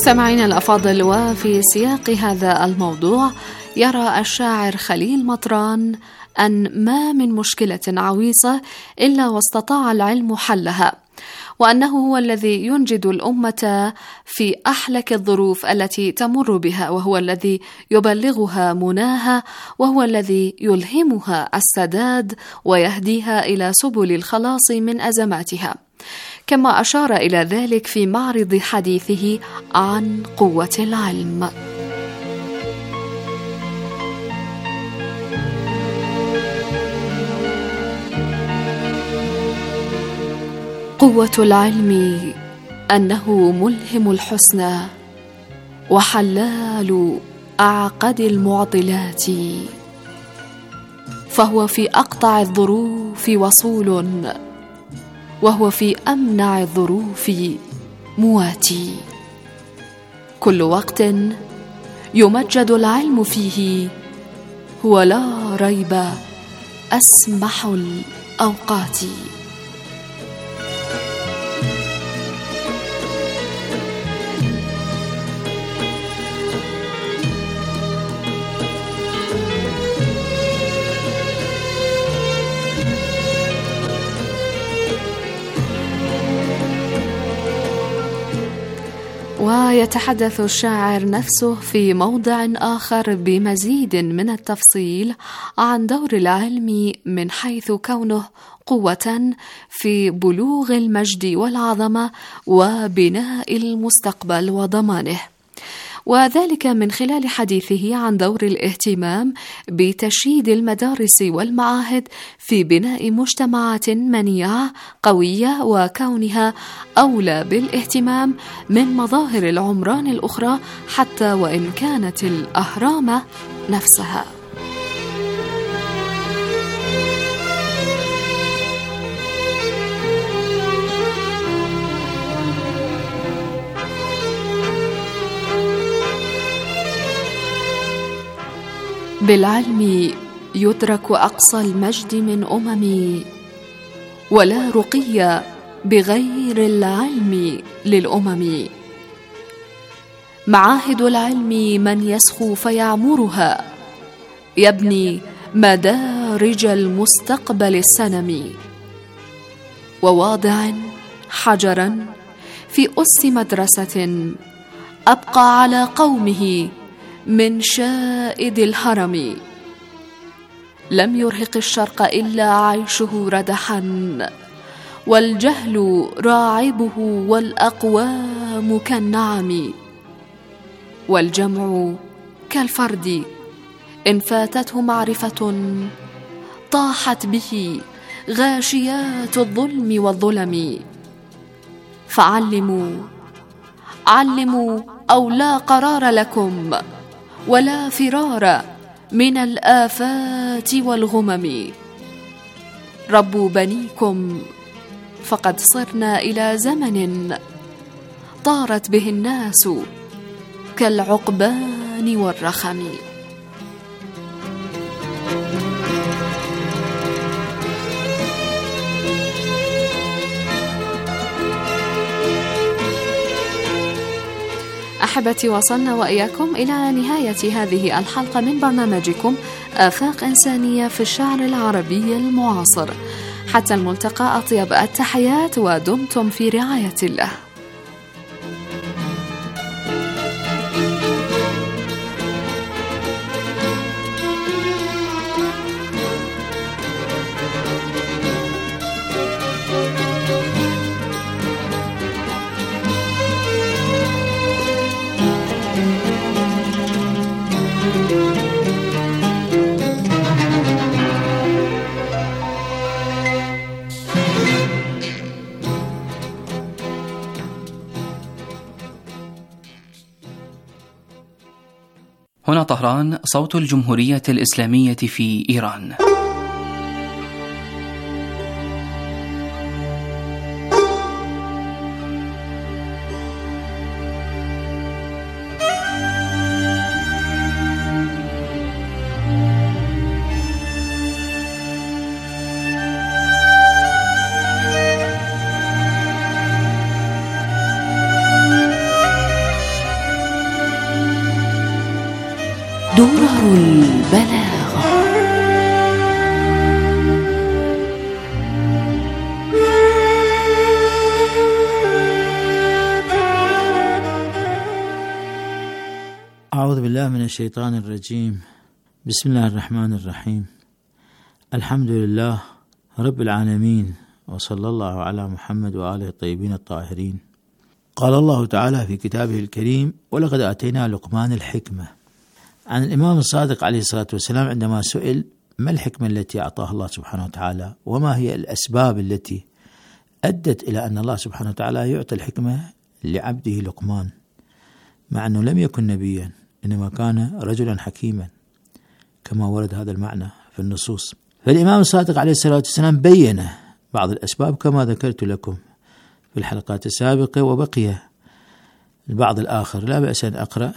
مستمعينا الأفاضل، وفي سياق هذا الموضوع يرى الشاعر خليل مطران أن ما من مشكلة عويصة إلا واستطاع العلم حلها، وأنه هو الذي ينجد الأمة في أحلك الظروف التي تمر بها، وهو الذي يبلغها مناها، وهو الذي يلهمها السداد ويهديها إلى سبل الخلاص من أزماتها، كما أشار إلى ذلك في معرض حديثه عن قوة العلم. قوة العلم أنه ملهم الحسنى وحلال أعقد المعضلات، فهو في أقطع الظروف وصول، وهو في أمنع الظروف مواتي. كل وقت يمجد العلم فيه هو لا ريب أسمح الأوقات. ويتحدث الشاعر نفسه في موضع آخر بمزيد من التفصيل عن دور العلم من حيث كونه قوة في بلوغ المجد والعظمة وبناء المستقبل وضمانه، وذلك من خلال حديثه عن دور الاهتمام بتشييد المدارس والمعاهد في بناء مجتمعات منيعة قوية، وكونها أولى بالاهتمام من مظاهر العمران الأخرى حتى وإن كانت الأهرام نفسها. بالعلم يدرك أقصى المجد من أمم، ولا رقي بغير العلم للأمم. معاهد العلم من يسخو فيعمرها، يبني مدارج المستقبل السنم، وواضع حجرا في أس مدرسة أبقى على قومه من شائد الهرم. لم يرهق الشرق إلا عيشه ردحا، والجهل راعبه والأقوام كالنعم، والجمع كالفرد إن فاتته معرفة طاحت به غاشيات الظلم والظلم. فعلموا علموا أو لا قرار لكم، ولا فرار من الآفات والغمم. ربوا بنيكم، فقد صرنا إلى زمن طارت به الناس كالعقبان والرخم. أحبتي، وصلنا وإياكم إلى نهاية هذه الحلقة من برنامجكم آفاق إنسانية في الشعر العربي المعاصر. حتى الملتقى، أطيب التحيات، ودمتم في رعاية الله. هنا طهران، صوت الجمهورية الإسلامية في إيران. بالله من الشيطان الرجيم. بسم الله الرحمن الرحيم. الحمد لله رب العالمين، وصلى الله على محمد وآله الطيبين الطاهرين. قال الله تعالى في كتابه الكريم: ولقد آتينا لقمان الحكمة. عن الإمام الصادق عليه الصلاة والسلام عندما سئل ما الحكمة التي أعطاها الله سبحانه وتعالى، وما هي الأسباب التي أدت إلى أن الله سبحانه وتعالى يعطي الحكمة لعبده لقمان، مع أنه لم يكن نبيا، إنما كان رجلا حكيما كما ورد هذا المعنى في النصوص. فالإمام الصادق عليه الصلاة والسلام بين بعض الأسباب كما ذكرت لكم في الحلقات السابقة، وبقي البعض الآخر لا بأس أن أقرأ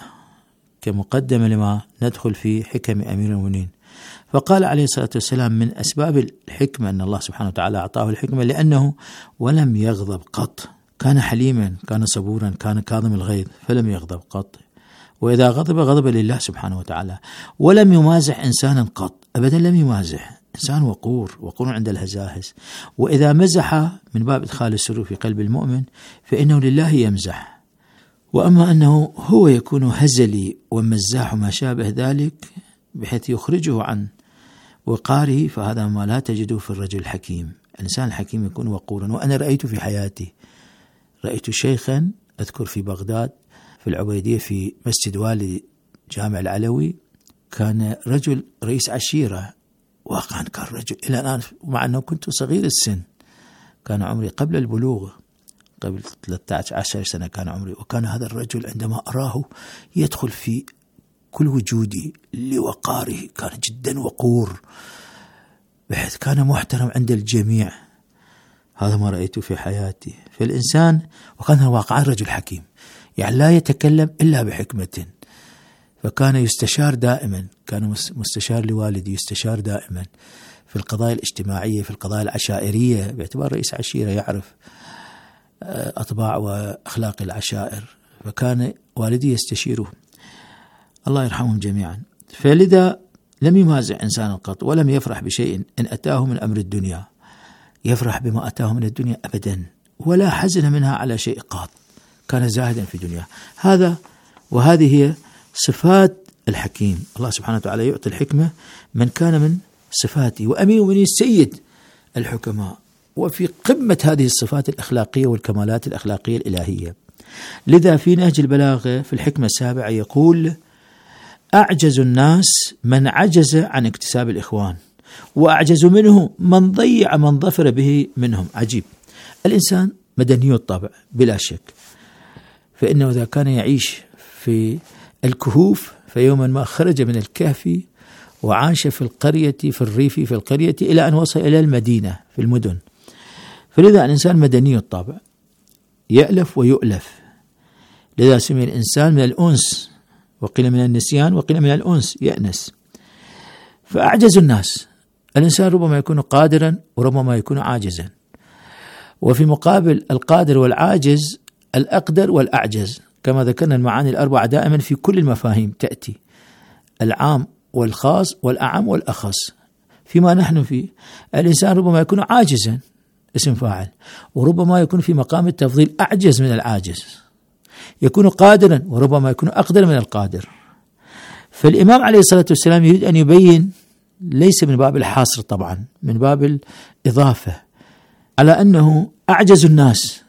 كمقدمة لما ندخل في حكم أمير المؤمنين. فقال عليه الصلاة والسلام: من أسباب الحكمة أن الله سبحانه وتعالى أعطاه الحكمة لأنه ولم يغضب قط، كان حليما، كان صبورا، كان كاظم الغيظ فلم يغضب قط، وإذا غضب غضب لله سبحانه وتعالى، ولم يمازح إنسانا قط، أبدا لم يمازح، إنسان وقور، وقور عند الهزاهز، وإذا مزح من باب إدخال السرور في قلب المؤمن فإنه لله يمزح. وأما أنه هو يكون هزلي ومزاح وما شابه ذلك بحيث يخرجه عن وقاره، فهذا ما لا تجده في الرجل الحكيم. الإنسان الحكيم يكون وقورا. وأنا رأيت في حياتي، رأيت شيخا أذكر في بغداد في العبيدية في مسجد والي جامع العلوي، كان رجل رئيس عشيرة، واقعا كان رجل إلى الآن، مع أنه كنت صغير السن، كان عمري قبل البلوغ، قبل ثلاثة عشر سنة كان عمري. وكان هذا الرجل عندما أراه يدخل في كل وجودي لوقاره، كان جدا وقور بحيث كان محترم عند الجميع. هذا ما رأيته في حياتي. فالإنسان، وكان واقعا رجل حكيم، يعني لا يتكلم إلا بحكمة، فكان يستشار دائما، كان مستشار لوالدي، يستشار دائما في القضايا الاجتماعية، في القضايا العشائرية، باعتبار رئيس عشيرة يعرف أطباع وأخلاق العشائر، فكان والدي يستشيره، الله يرحمهم جميعا. فلذا لم يمازح إنسان قط، ولم يفرح بشيء إن أتاه من أمر الدنيا، يفرح بما أتاه من الدنيا أبدا، ولا حزن منها على شيء قط، كان زاهدا في دنيا. هذا وهذه هي صفات الحكيم. الله سبحانه وتعالى يعطي الحكمة من كان من صفاته، وأمير المؤمنين سيد الحكماء، وفي قمة هذه الصفات الأخلاقية والكمالات الأخلاقية الإلهية. لذا في نهج البلاغة في الحكمة السابعة يقول: أعجز الناس من عجز عن اكتساب الإخوان، وأعجز منه من ضيع من ظفر به منهم. عجيب. الإنسان مدني الطبع بلا شك، فإنه إذا كان يعيش في الكهوف فيوما ما خرج من الكهف وعاش في القرية، في الريف، في القرية، إلى أن وصل إلى المدينة في المدن. فلذا الإنسان مدني الطبع، يألف ويؤلف. لذا سمي الإنسان من الأنس، وقيل من النسيان، وقيل من الأنس يأنس. فأعجز الناس، الإنسان ربما يكون قادرا وربما يكون عاجزا، وفي مقابل القادر والعاجز الأقدر والأعجز، كما ذكرنا المعاني الأربعة دائما في كل المفاهيم تأتي، العام والخاص والأعم والأخص. فيما نحن فيه الإنسان ربما يكون عاجزا، اسم فاعل، وربما يكون في مقام التفضيل أعجز من العاجز، يكون قادرا وربما يكون أقدر من القادر. فالإمام عليه الصلاة والسلام يريد أن يبين، ليس من باب الحاصر طبعا، من باب الإضافة، على أنه أعجز الناس،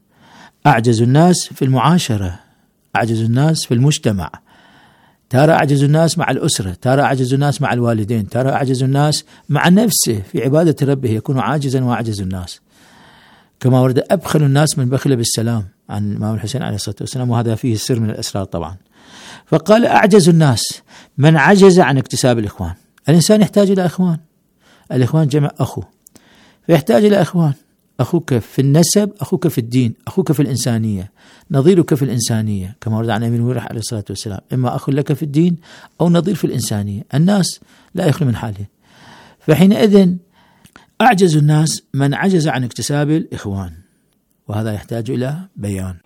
أعجز الناس في المعاشرة، أعجز الناس في المجتمع، ترى أعجز الناس مع الأسرة، ترى أعجز الناس مع الوالدين، ترى أعجز الناس مع نفسه في عبادة ربه، يكون عاجزا وأعجز الناس، كما ورد أبخل الناس من بخل بالسلام عن الإمام الحسين عليه الصلاة والسلام، وهذا فيه السر من الأسرار طبعا. فقال: أعجز الناس من عجز عن اكتساب الإخوان. الإنسان يحتاج إلى إخوان، الإخوان جمع أخو، فيحتاج إلى إخوان، أخوك في النسب، أخوك في الدين، أخوك في الإنسانية، نظيرك في الإنسانية، كما ورد عن أمير المؤمنين عليه الصلاة والسلام: إما أخ لك في الدين أو نظير في الإنسانية. الناس لا يخلو من حاله. فحينئذ أعجز الناس من عجز عن اكتساب الإخوان، وهذا يحتاج إلى بيان.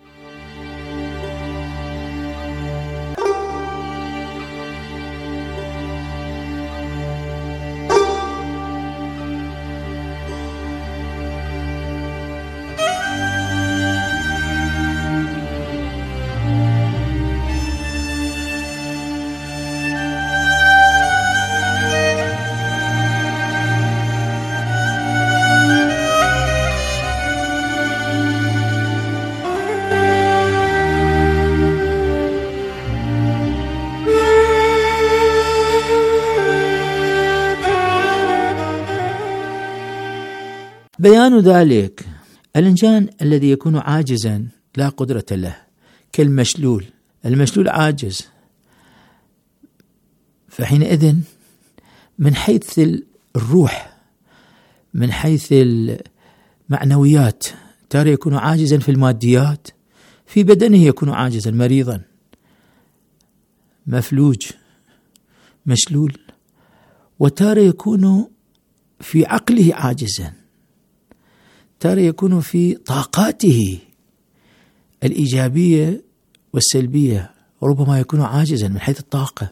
بيان ذلك الإنسان الذي يكون عاجزا لا قدرة له كالمشلول، المشلول عاجز، فحينئذ من حيث الروح من حيث المعنويات ترى يكون عاجزا في الماديات، في بدنه يكون عاجزا مريضا مفلوج مشلول، وترى يكون في عقله عاجزا، ترى يكون في طاقاته الإيجابية والسلبية ربما يكون عاجزا من حيث الطاقة.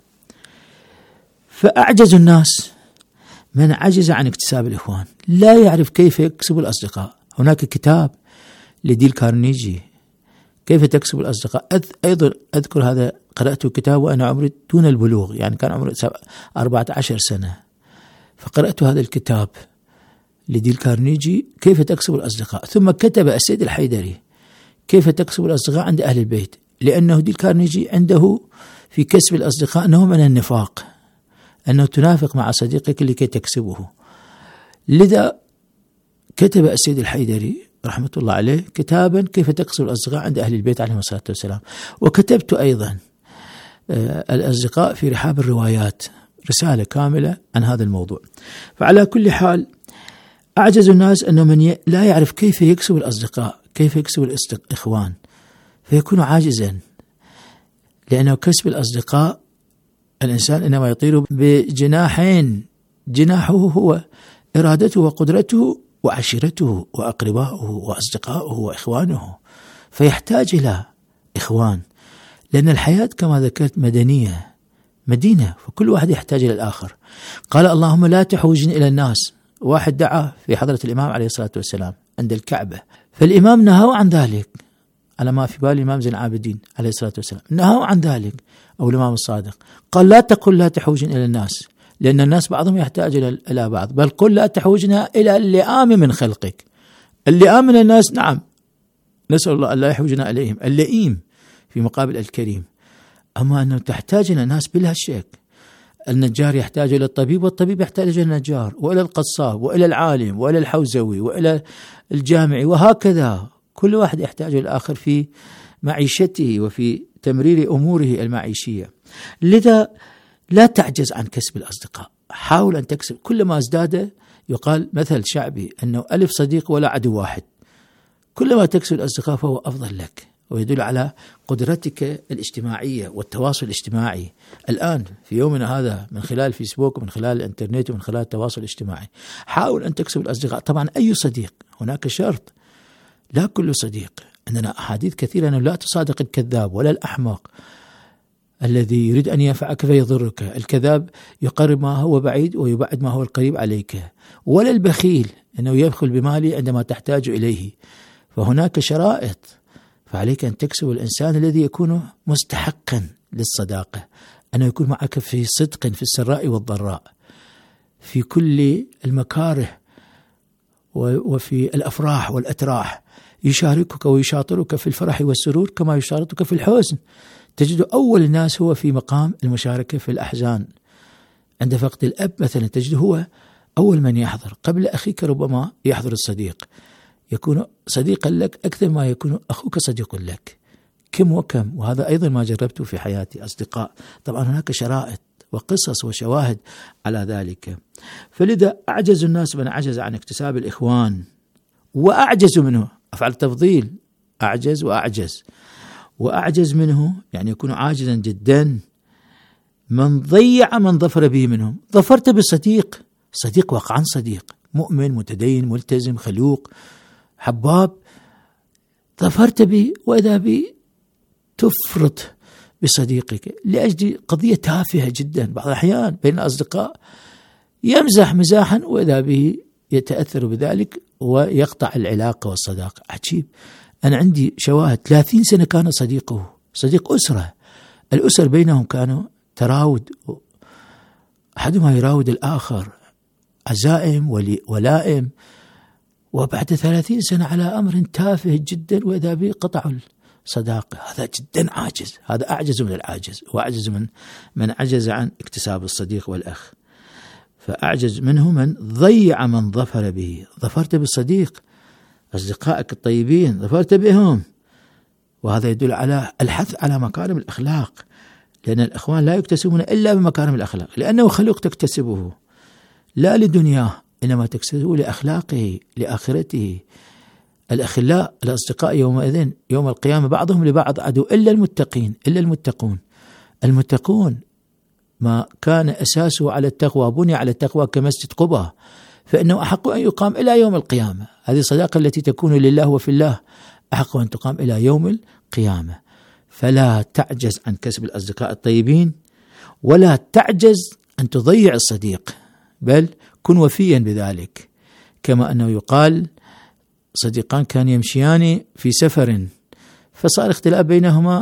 فأعجز الناس من عجز عن اكتساب الإخوان، لا يعرف كيف يكسب الأصدقاء. هناك كتاب لديل كارنيجي كيف تكسب الأصدقاء، أيضا أذكر هذا قرأته كتاب وأنا عمري دون البلوغ، يعني كان عمري أربعة عشر سنة، فقرأت هذا الكتاب لديل كارنيجي كيف تكسب الأصدقاء. ثم كتب السيد الحيدري كيف تكسب الأصدقاء عند أهل البيت، لأنه ديل كارنيجي عنده في كسب الأصدقاء نوع من النفاق، أنه تنافق مع صديقك لكي تكسبه. لذا كتب السيد الحيدري رحمة الله عليه كتابا كيف تكسب الأصدقاء عند أهل البيت عليهم الصلاة والسلام. وكتبت أيضا الأصدقاء في رحاب الروايات رسالة كاملة عن هذا الموضوع. فعلى كل حال أعجز الناس أنه من لا يعرف كيف يكسب الأصدقاء، كيف يكسب الإخوان، فيكون عاجزا، لأنه كسب الأصدقاء الإنسان إنما يطير بجناحين، جناحه هو إرادته وقدرته وعشيرته وأقرباؤه وأصدقاؤه وإخوانه، فيحتاج إلى إخوان، لأن الحياة كما ذكرت مدنية مدينة، فكل واحد يحتاج إلى الآخر. قال اللهم لا تحوجني إلى الناس، واحد دعا في حضرة الإمام عليه الصلاة والسلام عند الكعبة، فالإمام نهى عن ذلك، على ما في بال الإمام زين العابدين عليه الصلاة والسلام نهى عن ذلك، أو الإمام الصادق قال لا تقل لا تحوجن إلى الناس، لأن الناس بعضهم يحتاج إلى بعض، بل قل لا تحوجنا إلى اللئام من خلقك. اللئام من الناس نعم، نسأل الله أن لا يحوجنا إليهم، اللئيم في مقابل الكريم، أما أنه تحتاج إلى الناس بلا شك. النجار يحتاج إلى الطبيب، والطبيب يحتاج إلى النجار، وإلى القصاب، وإلى العالم، وإلى الحوزوي، وإلى الجامعي، وهكذا كل واحد يحتاج إلى الآخر في معيشته وفي تمرير أموره المعيشية. لذا لا تعجز عن كسب الأصدقاء، حاول أن تكسب. كلما ازداد، يقال مثل شعبي أنه ألف صديق ولا عدو واحد، كلما تكسب الأصدقاء فهو أفضل لك، ويدل على قدرتك الاجتماعية والتواصل الاجتماعي. الآن في يومنا هذا من خلال فيسبوك ومن خلال الإنترنت ومن خلال التواصل الاجتماعي، حاول أن تكسب الأصدقاء. طبعا أي صديق، هناك شرط، لا كل صديق، عندنا أحاديث كثيرة أنه لا تصادق الكذاب ولا الأحمق الذي يريد أن ينفعك فيضرك. الكذاب يقرب ما هو بعيد ويبعد ما هو القريب عليك، ولا البخيل أنه يبخل بمالي عندما تحتاج إليه. فهناك شرائط، فعليك أن تكسب الإنسان الذي يكون مستحقا للصداقة، أنه يكون معك في صدق في السراء والضراء، في كل المكاره وفي الأفراح والأتراح، يشاركك ويشاطرك في الفرح والسرور كما يشاركك في الحزن. تجد أول الناس هو في مقام المشاركة في الأحزان، عند فقد الأب مثلا تجد هو أول من يحضر، قبل أخيك ربما يحضر الصديق، يكون صديقا لك أكثر ما يكون أخوك صديق لك، كم وكم. وهذا أيضا ما جربته في حياتي، أصدقاء. طبعا هناك شرائط وقصص وشواهد على ذلك. فلذا أعجز الناس من عجز عن اكتساب الإخوان، وأعجز منه، أفعل تفضيل، أعجز وأعجز، وأعجز منه يعني يكون عاجزا جدا من ضيع من ظفر به منهم. ظفرت بالصديق، صديق واقعا صديق، مؤمن متدين ملتزم خلوق حباب، ظفرت به، وإذا به تفرط بصديقك لأجل قضية تافهة جدا. بعض الأحيان بين الأصدقاء يمزح مزاحا، وإذا به يتأثر بذلك ويقطع العلاقة والصداقة. عجيب. أنا عندي شواهد، ثلاثين سنة كان صديقه، صديق أسرة، الأسر بينهم كانوا تراود، أحدهما يراود الآخر، عزائم ولائم، وبعد ثلاثين سنة على أمر تافه جدا وإذا به قطعوا الصداقة. هذا جدا عاجز، هذا أعجز من العاجز، وأعجز من من عجز عن اكتساب الصديق والأخ. فأعجز منه من ضيع من ظفر به. ظفرت بالصديق، أصدقائك الطيبين ظفرت بهم، وهذا يدل على الحث على مكارم الأخلاق، لأن الإخوان لا يكتسبون إلا بمكارم الأخلاق، لأنه خلق تكتسبه لا لدنياه، إنما تكتسبه لأخلاقه لآخرته. الأخلاء الأصدقاء يومئذ يوم القيامة بعضهم لبعض عدو إلا المتقين، إلا المتقون. المتقون ما كان أساسه على التقوى، بني على التقوى كمسجد قباء، فإنه أحق أن يقام إلى يوم القيامة. هذه الصداقة التي تكون لله وفي الله أحق أن تقام إلى يوم القيامة. فلا تعجز عن كسب الأصدقاء الطيبين، ولا تعجز أن تضيع الصديق، بل كن وفيا بذلك. كما أنه يقال صديقان كان يمشيان في سفر فصار اختلاف بينهما،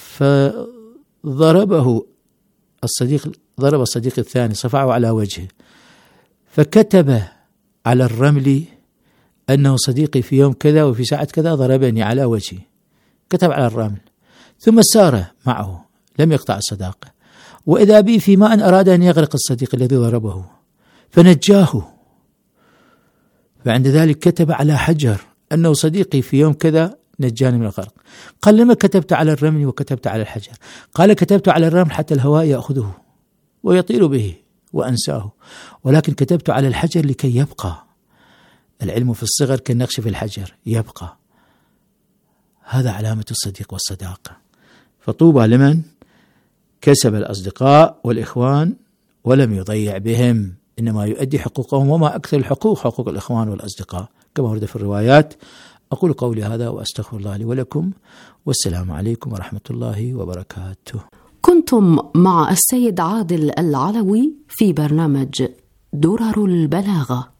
فضربه الصديق ضرب الصديق الثاني صفعه على وجهه، فكتب على الرمل أنه صديقي في يوم كذا وفي ساعة كذا ضربني على وجهي، كتب على الرمل، ثم سار معه لم يقطع الصداقة، وإذا بي في ماء أراد أن يغرق الصديق الذي ضربه فنجاه، فعند ذلك كتب على حجر أنه صديقي في يوم كذا نجاني من الغرق. قال لما كتبت على الرمل وكتبت على الحجر؟ قال كتبت على الرمل حتى الهواء يأخذه ويطير به وأنساه، ولكن كتبت على الحجر لكي يبقى. العلم في الصغر كالنقش في الحجر يبقى. هذا علامة الصديق والصداقة. فطوبى لمن كسب الأصدقاء والإخوان ولم يضيع بهم، إنما يؤدي حقوقهم، وما أكثر الحقوق حقوق الإخوان والأصدقاء كما ورد في الروايات. أقول قولي هذا وأستغفر الله لي ولكم، والسلام عليكم ورحمة الله وبركاته. كنتم مع السيد عادل العلوي في برنامج درر البلاغة.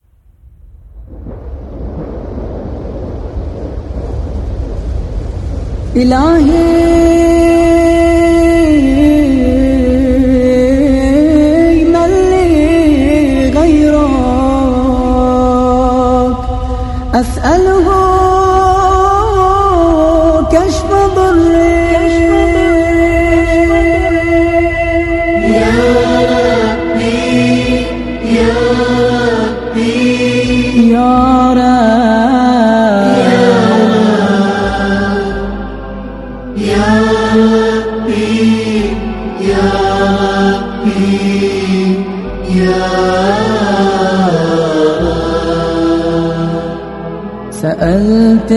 إلهي من لي غيرك أسأله كشف ضري يا ربي يا ربي يا سألت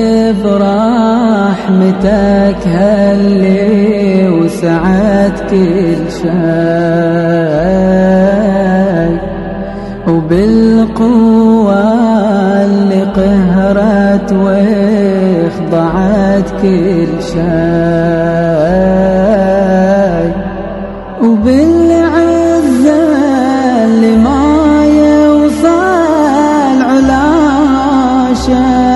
برحمتك هلي وسعت كل شيء، وبالقوة اللي قهرت واخضعت كل شيء، وبالعزة اللي ما يوصل علا شيء،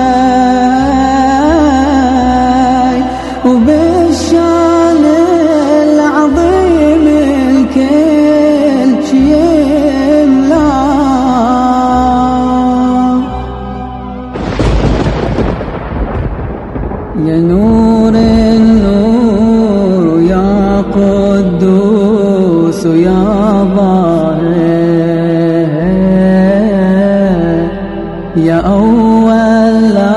وبالشان العظيم الكل شي يملا. يا نور النور ويا قدوس ويا ظاهر، يا أول